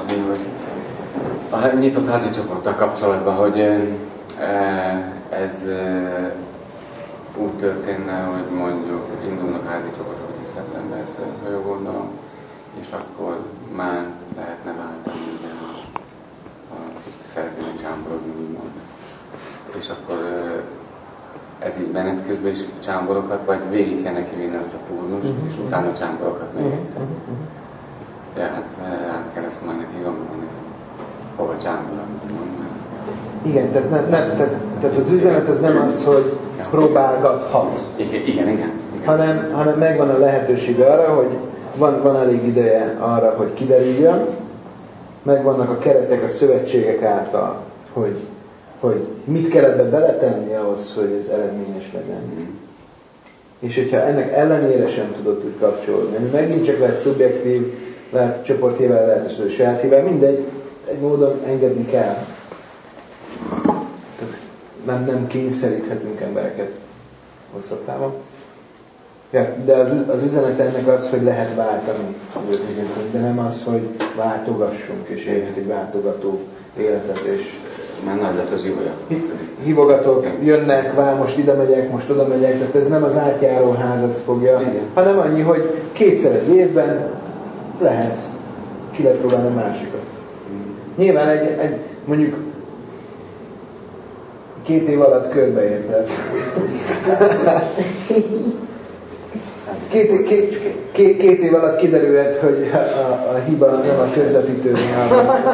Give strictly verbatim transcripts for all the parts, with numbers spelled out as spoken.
mondani, hogy a nyitott házi csoporttal kapcsolatban, hogy ez úgy történne, hogy mondjuk indulnak házi csoportok szeptembertől, ha jól gondolom, és akkor már lehetne váltani ugye a, a szeretnének csámborogni, úgymond. És akkor ez így menet közben is csámborokat, vagy végig kell neki vinni azt a turnust, uh-huh. és utána csámborokat még egyszer. Uh-huh. Ja, hát át kell ezt majd neki gondolni, hova csámborogni, mondani. Igen, tehát, ne, ne, tehát, tehát az üzenet az nem az, hogy próbálgathat. Igen, igen, igen. Hanem, hanem megvan a lehetőség arra, hogy van, van elég ideje arra, hogy kiderüljön, megvannak a keretek, a szövetségek által, hogy, hogy mit kell ebbe beletenni ahhoz, hogy ez eredményes legyen. Mm. És hogyha ennek ellenére sem tudod úgy kapcsolódni, megint csak lehet szubjektív, lehet csoporthível, lehet a saját hível, mindegy, egy módon engedni kell. Nem, nem kényszeríthetünk embereket hosszabb távon. Ja, de az, az üzenet ennek az, hogy lehet váltani, de nem az, hogy váltogassunk, és éljünk egy váltogató életet, és már nagy lesz az hívolya. Hívogatók jönnek, vár, most ide megyek, most oda megyek, tehát ez nem az átjáró házat fogja, igen. hanem annyi, hogy kétszer egy évben lehet, ki lehet próbálni a másikat. Hmm. Nyilván egy, egy, mondjuk két év alatt körbeérted. Két, két, két, két év alatt kiderülhet, hogy a, a, a hiba nem a közvetítőnél.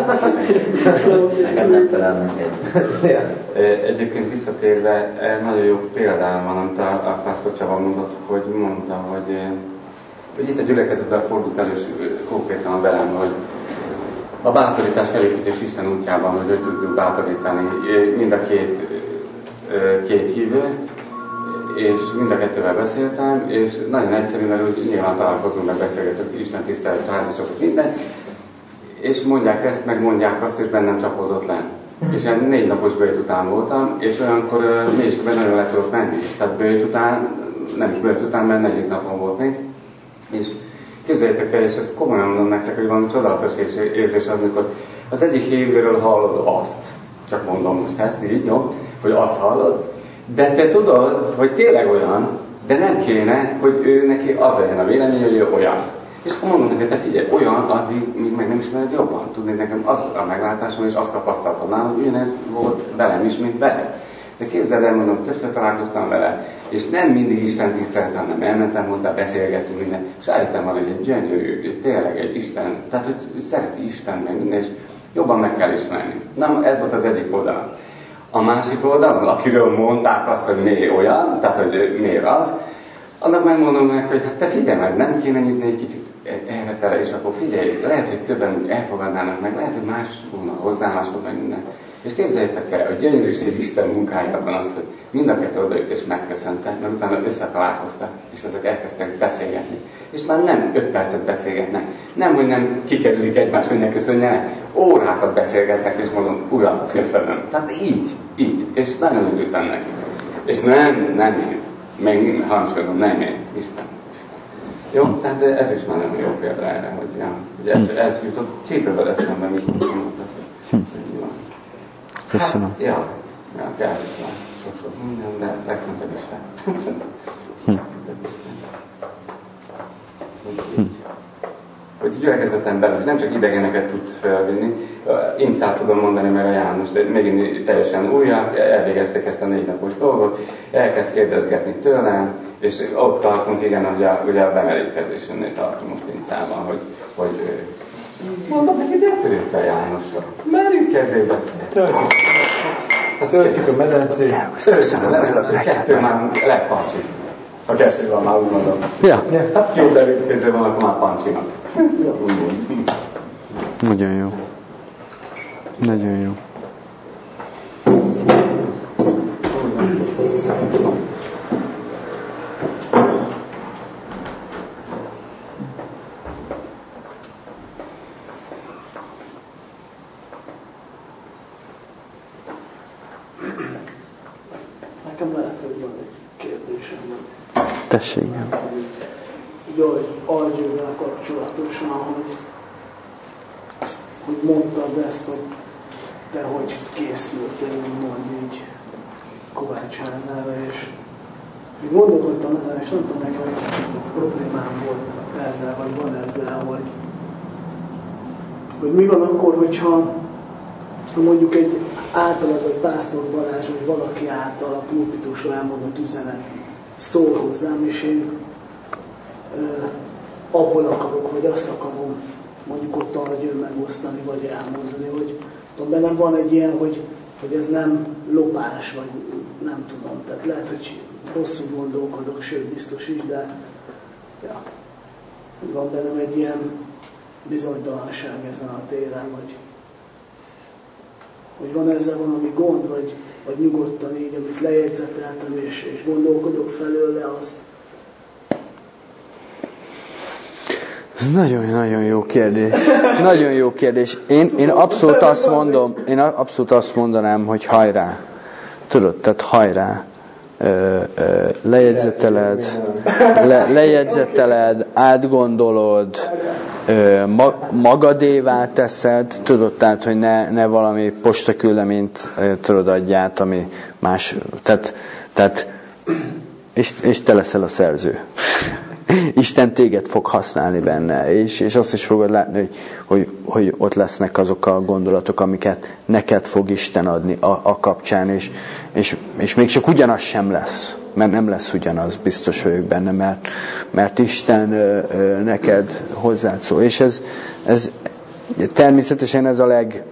Nekem nem felel meg. Egyébként visszatérve, nagyon jó példám van, amit a, a Pásztor Csaba mondott, hogy mondta, hogy, hogy itt a gyülekezetben fordult elő konkrétan velem, hogy a bátorítás felépítés Isten útjában, hogy hogy tudjuk bátorítani mind a két, két hívőt, és mind a kettővel beszéltem, és nagyon egyszerű, mert úgy nyilván találkozunk, meg beszélgetünk, Isten tisztelet, házi csoport, minden, és mondják ezt, meg mondják azt, és bennem csapódott le. És ilyen négy napos bőjt után voltam, és olyankor uh, mélységben nagyon le tudok menni. Tehát bőjt után, nem is bőjt után, mert negyedik napon volt még, és képzeljétek el, és ezt komolyan mondom nektek, hogy valami csodálatos érzés az, amikor az egyik hívőről hallod azt, csak mondom most ezt így, jó, hogy azt hallod, de te tudod, hogy tényleg olyan, de nem kéne, hogy ő neki az legyen a vélemény, hogy ő olyan. És akkor mondom neki, te figyelj, olyan, addig még meg nem ismered jobban. Tudni, nekem az a meglátásom, és azt tapasztaltam nálam, hogy ugyanez volt velem is, mint veled. De képzeld el, mondom, többször találkoztam vele, és nem mindig Isten tiszteltem, nem elmentem hozzá, beszélgettünk minden, és rájöttem arra, hogy egy gyönyörű, tényleg egy Isten, tehát hogy szereti Isten, meg minden, és jobban meg kell ismerni. Na, ez volt az egyik oldal. A másik oldalon, akiről mondták azt, hogy miért olyan, tehát hogy miért az, annak megmondom meg, hogy hát te figyelj meg, nem kéne nyitni egy kicsit erre tele, és akkor figyelj, lehet, hogy többen elfogadnának meg, lehet, hogy más volna hozzáállásod meg minden. És képzeljétek el, a gyönyörűség Isten munkájában az, hogy mind a kettő odajött és megköszöntek, mert utána összetalálkoztak, és ezek elkezdtek beszélgetni. És már nem öt percet beszélgetnek, nem, hogy nem kikerülik egymást, hogy ne köszönjenek, órákat beszélgetnek, és mondom, uram, köszönöm. Tehát így, így, és nagyon örültem neki. És nem, nem én, még hangsúlyozom, nem én, Isten. Jó, tehát ez is már nagyon jó példa erre, hogy, ja, hogy ez, ez jutott csípővel eszembe, mit mondtak. Köszönöm. Hát, ja, ja, kell is már sok-sok minden, de legfőbb Isten. Hogy gyülekezetem belül, nem csak idegeneket tudsz felvinni, imcát tudom mondani, mert a János, de megint teljesen újra, elvégezték ezt a négy napos dolgot, elkezd kérdezgetni tőlem, és ott tartunk, igen, ugye, ugye a bemerítkezésénél tartunk most imcában, hogy, hogy mondom neki, de törődte a Jánosra. Merítkezzébe. Töltjük a medencét. Töltjük a medencét. Kettő már legpancsi. A kettővel már úgy mondom. Ja. Hát két merítkező van, akkor már pancsinak. Nagyon jó. Nagyon jó. Nekem lehet, hogy van egy kérdésem. Tessék. Így Agyővel kapcsolatosan, hogy hogy mondtad ezt, hogy te hogy készültél, úgymond így Kovács házára, és gondolkodtam ezen, és nem tudom, nekem egy kicsit problémám volt ezzel, vagy van ezzel, hogy, hogy mi van akkor, hogyha ha mondjuk egy általad, vagy Pásztor Balázs, vagy valaki által a pulpitusra elmondott üzenet szól hozzám, és én ö, abból akarok, vagy azt akarom mondjuk ott arra megosztani, vagy elmondani, hogy tudom, bennem van egy ilyen, hogy, hogy ez nem lopás, vagy nem tudom, tehát lehet, hogy rosszul gondolkodok, sőt biztos is, de ja, van bennem egy ilyen bizonytalanság ezen a téren, hogy, hogy van ezzel valami gond, vagy, vagy nyugodtan így, amit lejegyzeteltem, és, és gondolkodok felőle, azt. Ez nagyon-nagyon jó kérdés. Nagyon jó kérdés. Én, én abszolút azt mondom, én abszolút azt mondanám, hogy hajrá. Tudod, tehát hajrá. Ö, ö, lejegyzeteled, le, lejegyzeteled, átgondolod, ö, ma, magadévá teszed, tudod, tehát, hogy ne, ne valami postaküldeményt tudod adját, ami más, tehát, tehát és, és te leszel a szerző. Isten téged fog használni benne, és, és azt is fogod látni, hogy, hogy, hogy ott lesznek azok a gondolatok, amiket neked fog Isten adni a, a kapcsán, és, és, és még csak ugyanaz sem lesz, mert nem lesz ugyanaz, biztos vagyok benne, mert, mert Isten ö, ö, neked hozzád szól. És ez, ez természetesen ez a leg,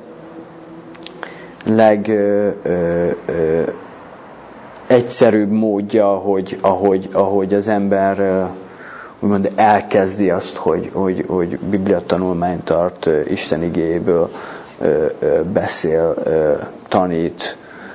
leg ö, ö, ö, egyszerűbb módja, hogy, ahogy, ahogy az ember ö, úgymond elkezdi azt, hogy, hogy, hogy bibliatanulmányt tart, Isten igéjéből beszél, tanít,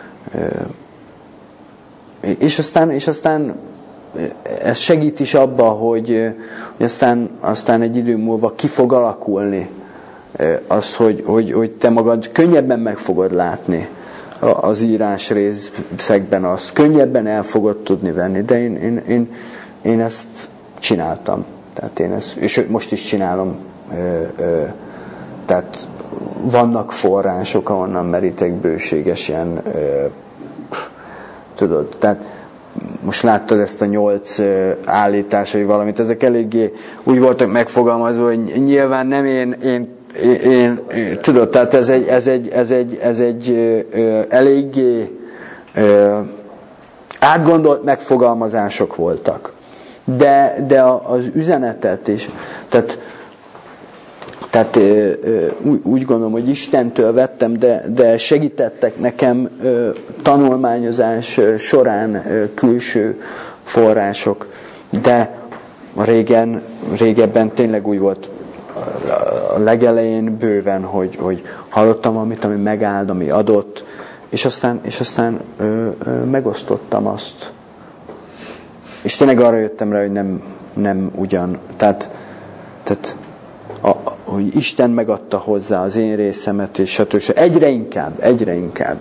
és aztán, és aztán ez segít is abba, hogy, hogy aztán, aztán egy idő múlva ki fog alakulni az, hogy, hogy, hogy te magad könnyebben meg fogod látni az írás részekben, azt könnyebben el fogod tudni venni, de én, én, én, én ezt csináltam. Tehát én ezt, és most is csinálom. Ö, ö, tehát vannak források, ahonnan merítek bőségesen. Ö, tudod, tehát most láttad ezt a nyolc ö, állítás, vagy valamit, ezek eléggé úgy voltak megfogalmazva, hogy nyilván nem én, én, én, én tudod, tehát ez egy, ez egy, ez egy, ez egy ö, ö, eléggé ö, átgondolt megfogalmazások voltak. De, de az üzenetet is, tehát, tehát úgy, úgy gondolom, hogy Istentől vettem, de, de segítettek nekem tanulmányozás során külső források. De régen, régebben tényleg úgy volt a legelején bőven, hogy, hogy hallottam valamit, ami megáld, ami adott, és aztán, és aztán ö, ö, megosztottam azt. És tényleg arra jöttem rá, hogy nem, nem ugyan. Tehát, tehát a, hogy Isten megadta hozzá az én részemet, és stb. Egyre inkább, egyre inkább.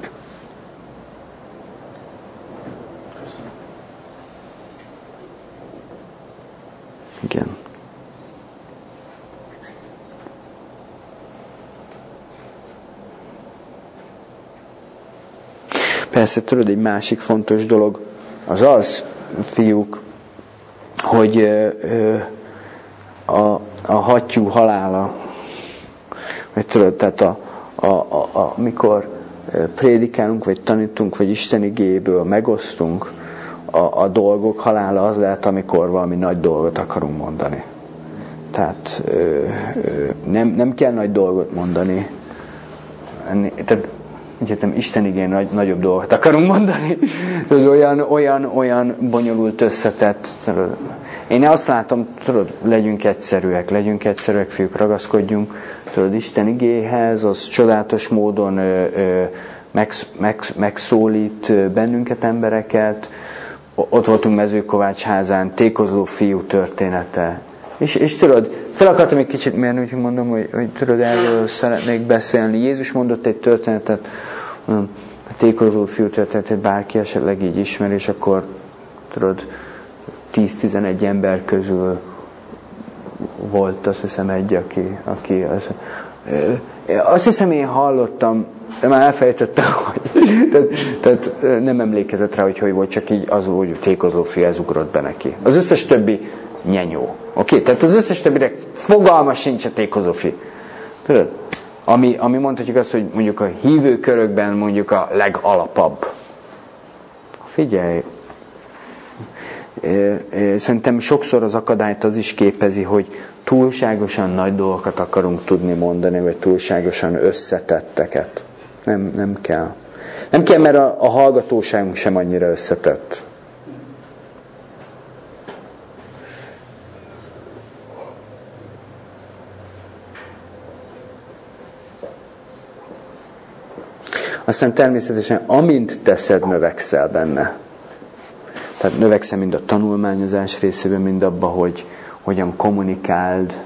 Igen. Persze, tudod, egy másik fontos dolog az az, fiúk, hogy ö, ö, a, a hattyú halála, vagy tudod, tehát a, a, a, a, mikor prédikálunk, vagy tanítunk, vagy Isten igéjéből megosztunk, a, a dolgok halála az lehet, amikor valami nagy dolgot akarunk mondani. Tehát ö, ö, nem, nem kell nagy dolgot mondani. Tehát egyetem Isten igén nagy, nagyobb dolgot akarunk mondani. olyan, olyan, olyan bonyolult összetett. Én azt látom, tudod, legyünk egyszerűek, legyünk egyszerűek, fiúk, ragaszkodjunk, tudod, Isten igéhez, az csodálatos módon ö, ö, megsz, megsz, megszólít bennünket, embereket. Ott voltunk Mezőkovács házán, tékozló fiú története. És, és tudod, fel akartam egy kicsit mérni, úgyhogy mondom, hogy, hogy tudod, erről szeretnék beszélni. Jézus mondott egy történetet, a tékozló fiú történetet, bárki esetleg így ismer, és akkor tudod, tíz-tizenegy ember közül volt, azt hiszem egy, aki, aki az, azt hiszem én hallottam, már elfelejtettem, hogy tehát, tehát nem emlékezett rá, hogy hogy volt, csak így az, hogy tékozófi, ez ugrott be neki. Az összes többi nyenyó. Oké, okay? Tehát az összes többire fogalma sincs a tékozófi. Tudod? Ami, ami mondhatjuk azt, hogy mondjuk a hívő körökben mondjuk a legalapabb. Figyelj, szerintem sokszor az akadályt az is képezi, hogy túlságosan nagy dolgokat akarunk tudni mondani, vagy túlságosan összetetteket. Nem, nem kell. Nem kell, mert a, a hallgatóságunk sem annyira összetett. Aztán természetesen, amint teszed, növekszel benne. Tehát növekszel mind a tanulmányozás részében, mind abba, hogy hogyan kommunikáld.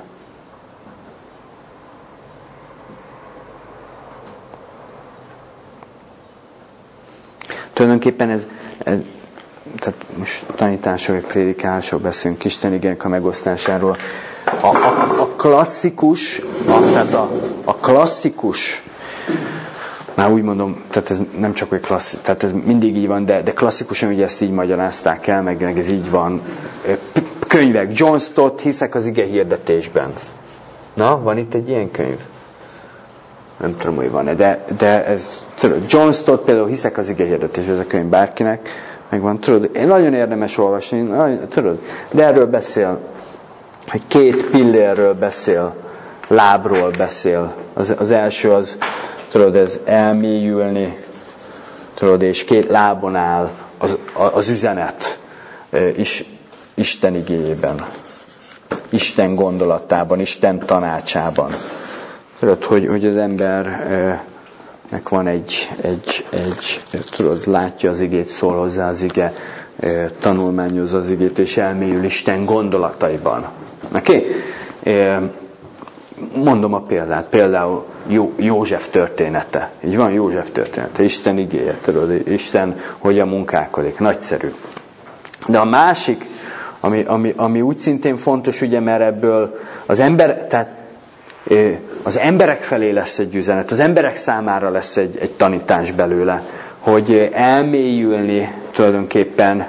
Tulajdonképpen ez, ez tehát most tanításról, vagy prédikálásról beszélünk, Isten igének a megosztásáról. A, a, a klasszikus, a, tehát a, a klasszikus, már úgy mondom, tehát ez nem csak hogy klasszikus, tehát ez mindig így van, de, de klasszikusan ugye ezt így magyarázták el, meg, meg ez így van. Könyvek, John Stott, Hiszek az ige hirdetésben. Na, van itt egy ilyen könyv? Nem tudom, hogy van-e, de, de ez, tudod, John Stott például Hiszek az ige hirdetésben, ez a könyv bárkinek megvan, tudod, nagyon érdemes olvasni, nagyon, tudod, de erről beszél, hogy két pillérről beszél, lábról beszél. Az, az első az, tudod, ez elmélyülni, tudod, és két lábon áll az, az üzenet is, Isten igéjében, Isten gondolatában, Isten tanácsában. Tudod, hogy, hogy az embernek van egy, egy, egy, tudod, látja az igét, szól hozzá az ige, tanulmányozza az igét, és elmélyül Isten gondolataiban. Oké? Okay? Mondom a példát, például Jó, József története. Így van, József története, Isten igéje, tudod, Isten hogyan munkálkodik, nagyszerű. De a másik, ami, ami, ami úgy szintén fontos, ugye, mert ebből az ember, tehát az emberek felé lesz egy üzenet, az emberek számára lesz egy, egy tanítás belőle, hogy elmélyülni tulajdonképpen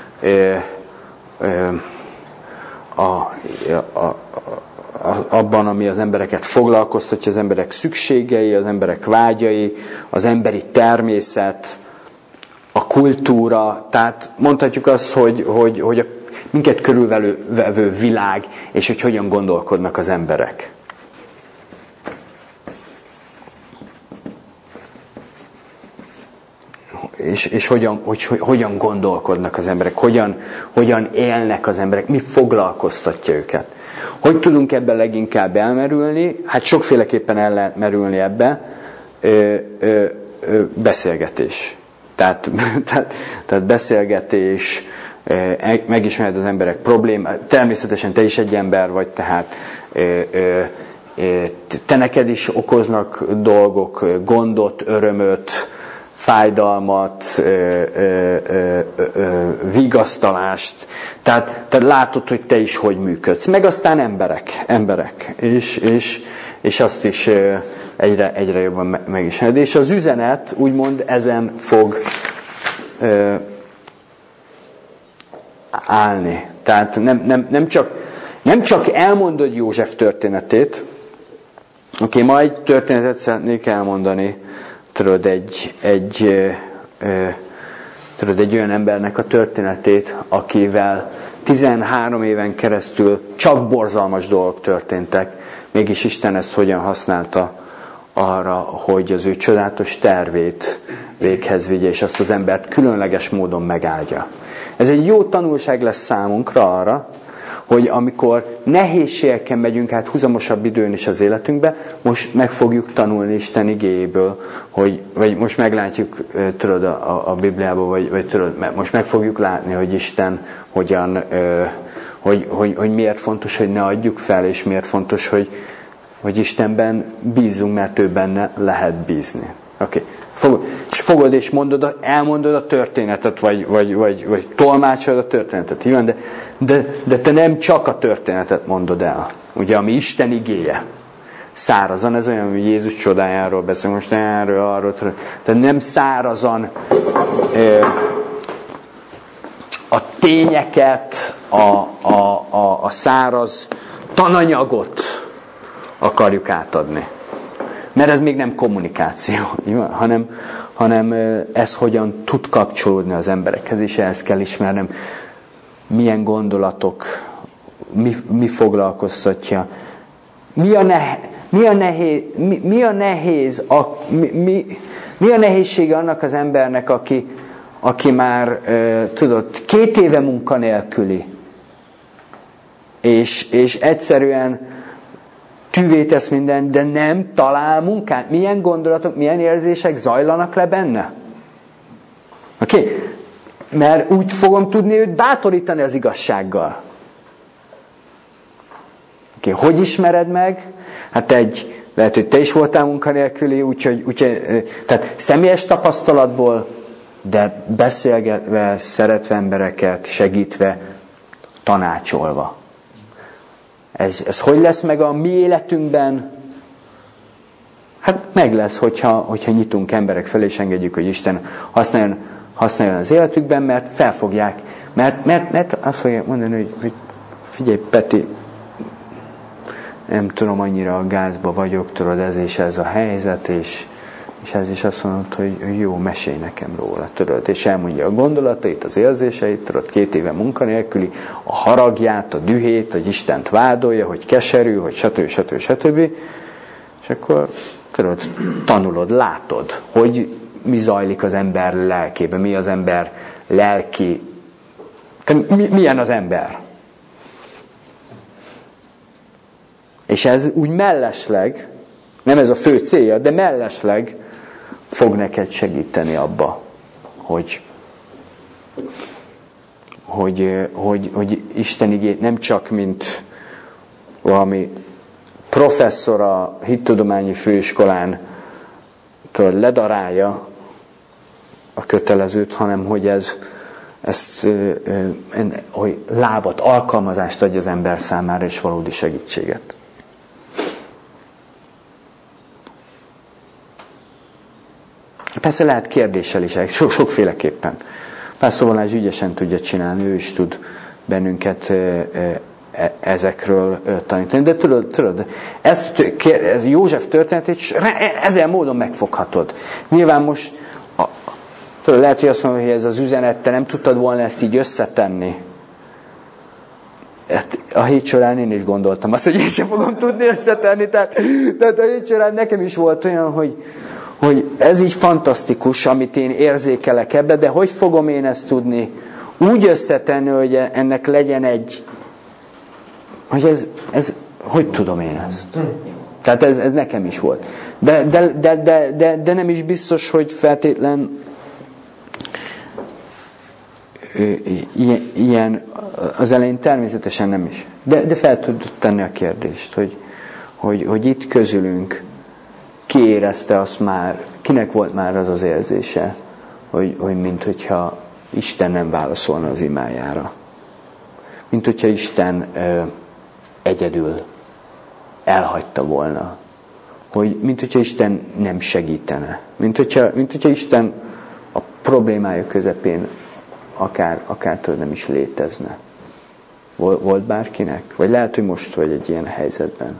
a, a, a, abban, ami az embereket foglalkoztatja, az emberek szükségei, az emberek vágyai, az emberi természet, a kultúra, tehát mondhatjuk azt, hogy, hogy, hogy a minket körülvevő világ, és hogy hogyan gondolkodnak az emberek. És, és hogyan, hogy, hogy, hogyan gondolkodnak az emberek, hogyan, hogyan élnek az emberek, mi foglalkoztatja őket. Hogy tudunk ebben leginkább elmerülni? Hát sokféleképpen el lehet merülni ebbe. Ö, ö, ö, beszélgetés. Tehát, tehát, tehát beszélgetés, megismered az emberek problémát. Természetesen te is egy ember vagy, tehát ö, ö, te neked is okoznak dolgok, gondot, örömöt, fájdalmat, ö, ö, ö, ö, vigasztalást. Tehát, tehát látod, hogy te is hogy működsz. Meg aztán emberek, emberek. És, és, és azt is ö, egyre, egyre jobban megismered. És az üzenet úgymond ezen fog ö, állni. Tehát nem, nem, nem, csak, nem csak elmondod József történetét. Oké, okay, ma egy történetet szeretnék elmondani. Tudod, egy, egy, ö, ö, tudod, egy olyan embernek a történetét, akivel tizenhárom éven keresztül csak borzalmas dolgok történtek, mégis Isten ezt hogyan használta arra, hogy az ő csodálatos tervét véghez vigye, és azt az embert különleges módon megáldja. Ez egy jó tanulság lesz számunkra arra, hogy amikor nehézségeken megyünk át húzamosabb időn is az életünkbe, most meg fogjuk tanulni Isten igéjéből, hogy, vagy most meglátjuk, tudod, a, a Bibliából, vagy, vagy tudod, most meg fogjuk látni, hogy Isten hogyan, hogy, hogy, hogy miért fontos, hogy ne adjuk fel, és miért fontos, hogy, hogy Istenben bízunk, mert ő benne lehet bízni. Oké. Okay. Fogod, és fogod és mondod, elmondod a történetet, vagy, vagy, vagy, vagy tolmácsolod a történetet. Így van? De, de, de te nem csak a történetet mondod el. Ugye, ami Isten igéje. Szárazan, ez olyan, hogy Jézus csodájáról beszél, most erről, arról. Tehát nem szárazan ö, a tényeket, a, a, a, a száraz tananyagot akarjuk átadni. Mert ez még nem kommunikáció, hanem, hanem ez hogyan tud kapcsolódni az emberekhez, és ehhez kell ismernem, milyen gondolatok, mi, mi foglalkoztatja, mi a, nehe, mi a nehéz, mi, mi a nehéz, a, mi, mi, mi a nehézsége annak az embernek, aki, aki már, tudod, két éve munkanélküli, és, és egyszerűen tűvé tesz minden, de nem talál munkát. Milyen gondolatok, milyen érzések zajlanak le benne? Oké? Okay? Mert úgy fogom tudni őt bátorítani az igazsággal. Oké, okay. Hogy ismered meg? Hát egy, lehet, hogy te is voltál munkanélküli, úgyhogy, úgyhogy tehát személyes tapasztalatból, de beszélgetve, szeretve embereket, segítve, tanácsolva. Ez, ez hogy lesz meg a mi életünkben? Hát meg lesz, hogyha, hogyha nyitunk emberek felé, és engedjük, hogy Isten használjon, használjon az életükben, mert felfogják. Mert, mert, mert azt fogják mondani, hogy, hogy figyelj, Peti, nem tudom, annyira a gázba vagyok, tudod, ez és ez a helyzet, és, és ez is azt mondod, hogy jó, mesélj nekem róla, tudod, és elmondja a gondolatait, az érzéseit, tudod, két éve munkanélküli, a haragját, a dühét, hogy Istent vádolja, hogy keserű, hogy stb. stb. stb. És akkor, tudod, tanulod, látod, hogy mi zajlik az ember lelkében, mi az ember lelki, mi, milyen az ember. És ez úgy mellesleg, nem ez a fő célja, de mellesleg fog neked segíteni abba, hogy, hogy, hogy, hogy Isten igét nem csak mint valami professzor a hittudományi főiskolán ledarálja a kötelezőt, hanem hogy ez ezt, hogy lábat, alkalmazást adja az ember számára, és valódi segítséget. Persze lehet kérdéssel is, so, sokféleképpen. Pásztor Balázs ügyesen tudja csinálni, ő is tud bennünket ezekről tanítani. De tudod, tudod ezt, ez József történetét ezen módon megfoghatod. Nyilván most, a, tudod, lehet, hogy azt mondod, hogy ez az üzenet, te nem tudtad volna ezt így összetenni. Hát a hét során én is gondoltam azt, hogy én sem fogom tudni összetenni. Tehát, tehát a hét során nekem is volt olyan, hogy hogy ez így fantasztikus, amit én érzékelek ebbe, de hogy fogom én ezt tudni úgy összetenni, hogy ennek legyen egy, hogy ez, ez hogy tudom én ezt? Tehát ez, ez nekem is volt. De, de, de, de, de, de nem is biztos, hogy feltétlen ilyen, ilyen az elején természetesen nem is. De, de fel tudod tenni a kérdést, hogy, hogy, hogy itt közülünk ki érezte azt már, kinek volt már az az érzése, hogy, hogy mint hogyha Isten nem válaszolna az imájára. Mint hogyha Isten ö, egyedül elhagyta volna. Hogy, mint hogyha Isten nem segítene. Mint hogyha, mint hogyha Isten a problémája közepén akár, akártól nem is létezne. Volt, volt bárkinek? Vagy lehet, hogy most vagy egy ilyen helyzetben.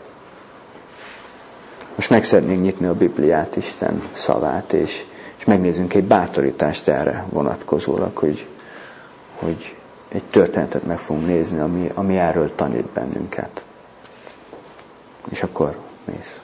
Most meg szeretnénk nyitni a Bibliát, Isten szavát, és, és megnézzünk egy bátorítást erre vonatkozólag, hogy, hogy egy történetet meg fogunk nézni, ami, ami erről tanít bennünket. És akkor nézz.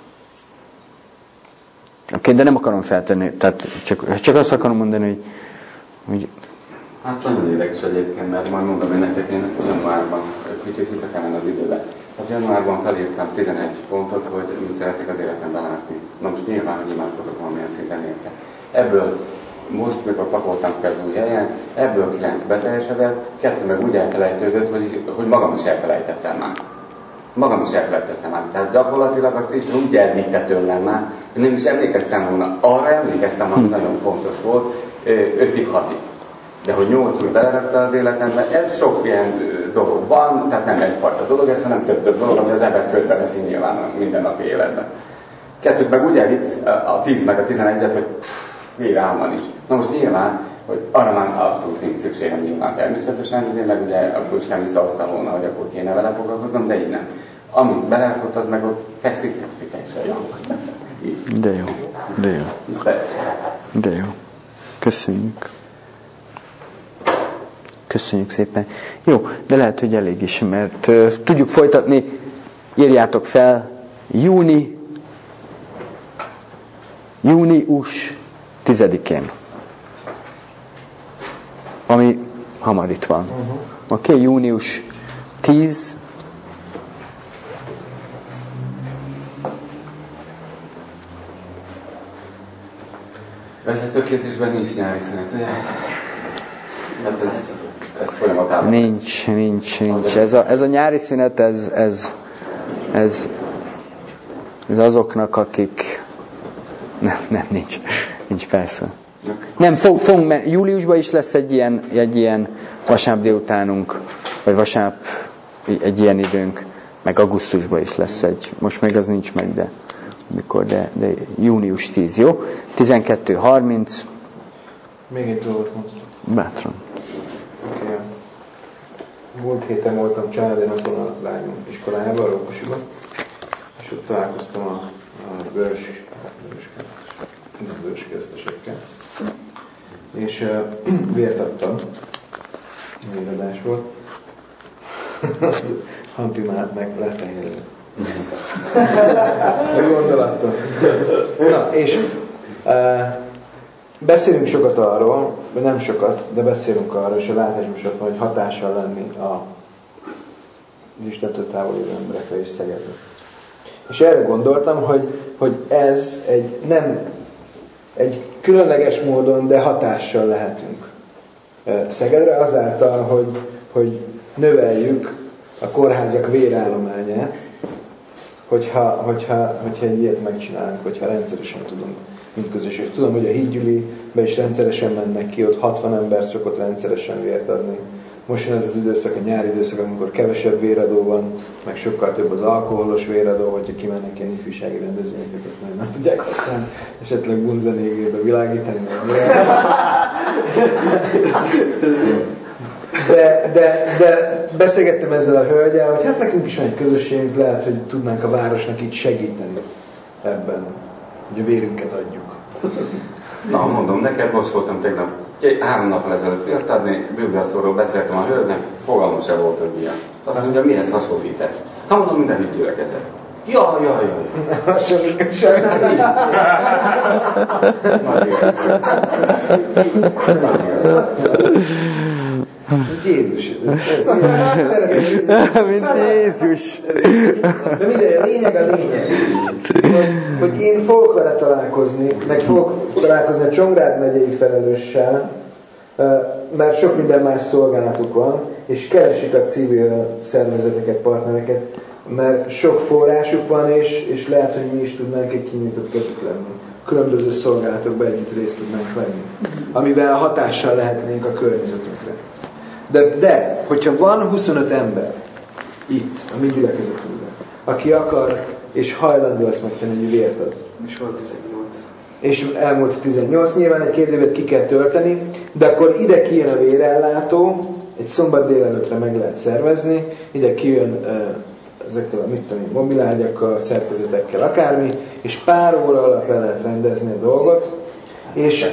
Oké, okay, de nem akarom feltenni, tehát csak, csak azt akarom mondani, hogy, hogy hát nagyon érdekes egyébként, mert majd mondom, hogy nektek én januárban, kicsit vissza kellene az időbe. Hát januárban felírtam tizenegy pontot, hogy mit szeretnék az életemben látni. Na most nyilván, hogy imádkozok valamilyen szinten érte. Ebből most, mikor pakoltam fel az új helyen, ebből kilenc beteljesedett, kettő meg úgy elfelejtődött, hogy, hogy magam is elfelejtettem már. magam is elfelejtettem át. Tehát gyakorlatilag azt is úgy elvittetőn lenne, hogy nem is emlékeztem volna. Arra emlékeztem, ami nagyon fontos volt, ötig hatig. De hogy nyolc új belerakta az életembe, ez sok ilyen dolog van, tehát nem egyfajta dolog, ez hanem több-több dolog, ami az ember körbe veszi nyilván a mindennapi életben. Kettőt meg úgy elvitt, a tíz meg a tizenegyet, hogy végre álma nincs. Na most nyilván, hogy arra már abszolút nincs szükségem nyilván természetesen, ugye, meg ugye akkor is nem visszahoztam volna, hogy akkor kéne vele foglalkoznom, de így nem. Amit belerakott, az meg ott fekszik, fekszik, fekszik. De jó, de jó. De jó. Köszönjük. Köszönjük szépen. Jó, de lehet, hogy elég is, mert uh, tudjuk folytatni. Írjátok fel, júni, június tizedikén. Ami hamar itt van. Uh-huh. Oké, okay, június tíz. Vezetőképzésben nincs nyári szünet, ugye? Hát ez, ez folyamatában. Nincs, nincs, nincs. Ez a, ez a nyári szünet, ez, ez, ez, ez azoknak, akik... Nem, nem, nincs. Nincs, persze. Okay. Nem, fog, fogunk, mert júliusban is lesz egy ilyen, egy ilyen vasárnap délutánunk, vagy vasárnap egy ilyen időnk, meg augusztusban is lesz egy. Most még az nincs meg, de mikor, de, de június tíz, jó? tizenkettő harminc. Még egy dolgot mondtam. Bátran. Oké. Okay. Múlt héten voltam családi napon a lányom iskolájában, a Rókosiban, és ott találkoztam a, a vörös, vörös, vörös keresztesekkel. És uh, vért adtam, véradás volt. Hampi már meg lefehérve. A gondolattól. Na, és uh, beszélünk sokat arról, vagy nem sokat, de beszélünk arról, és a látásban is ott van, hogy hatással lenni a az Istentől távol élő emberekre és Szegedre. És erre gondoltam, hogy, hogy ez egy nem egy különleges módon, de hatással lehetünk Szegedre azáltal, hogy, hogy növeljük a kórházak vérállományát, hogyha, hogyha, hogyha egy ilyet megcsinálunk, hogyha rendszeresen tudunk, mint közösség. Tudom, hogy a Hídgyülibe is rendszeresen mennek ki, ott hatvan ember szokott rendszeresen vért adni. Most jön ez az időszak, a nyári időszak, amikor kevesebb véradó van, meg sokkal több az alkoholos véradó, hogyha kimennek ilyen ifjúsági rendezvényeket, mert nem tudják használni, esetleg bunzenégébe világítani. De, de, de beszélgettem ezzel a hölgyel, hogy hát nekünk is van egy közösségünk, lehet, hogy tudnánk a városnak itt segíteni ebben, hogy a vérünket adjuk. Na, mondom, neked most voltam tegnap, három nappal ezelőtt vért adni, bűnbeszóról beszéltem a hölgynek, fogalmam se volt, hogy milyen. Azt mondja, mihez hasonlít ez? Hát mondom, minden így gyülekezet. Ja, ja, ja. Hasonlít sem. Nagy igazság. Nagy igazság. Jézus. Mint Jézus. De minden, a lényeg a lényeg. Hogy, hogy én fogok vele találkozni, meg fogok találkozni a Csongrád megyei felelőssel, mert sok minden más szolgálatuk van, és keresik a civil szervezeteket, partnereket, mert sok forrásuk van, és, és lehet, hogy mi is tudnánk egy kinyújtott kezük lenni. Különböző szolgálatokban együtt részt tudnánk venni, amivel hatással lehetnénk a környezetünkre. De, de, hogyha van huszonöt ember itt, a mi gyülekezetünkben, aki akar és hajlandó azt megtenni, hogy vért ad. És volt tizennyolc. És elmúlt tizennyolc, nyilván egy két évet ki kell tölteni, de akkor ide kijön a vérellátó, egy szombat délelőttre meg lehet szervezni, ide kijön uh, ezekkel a mit tudom, mobilágyakkal, szerkezetekkel, akármi, és pár óra alatt le lehet rendezni a dolgot, és,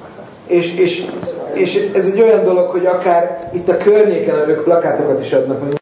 és, és, és ez egy olyan dolog, hogy akár itt a környéken ők plakátokat is adnak,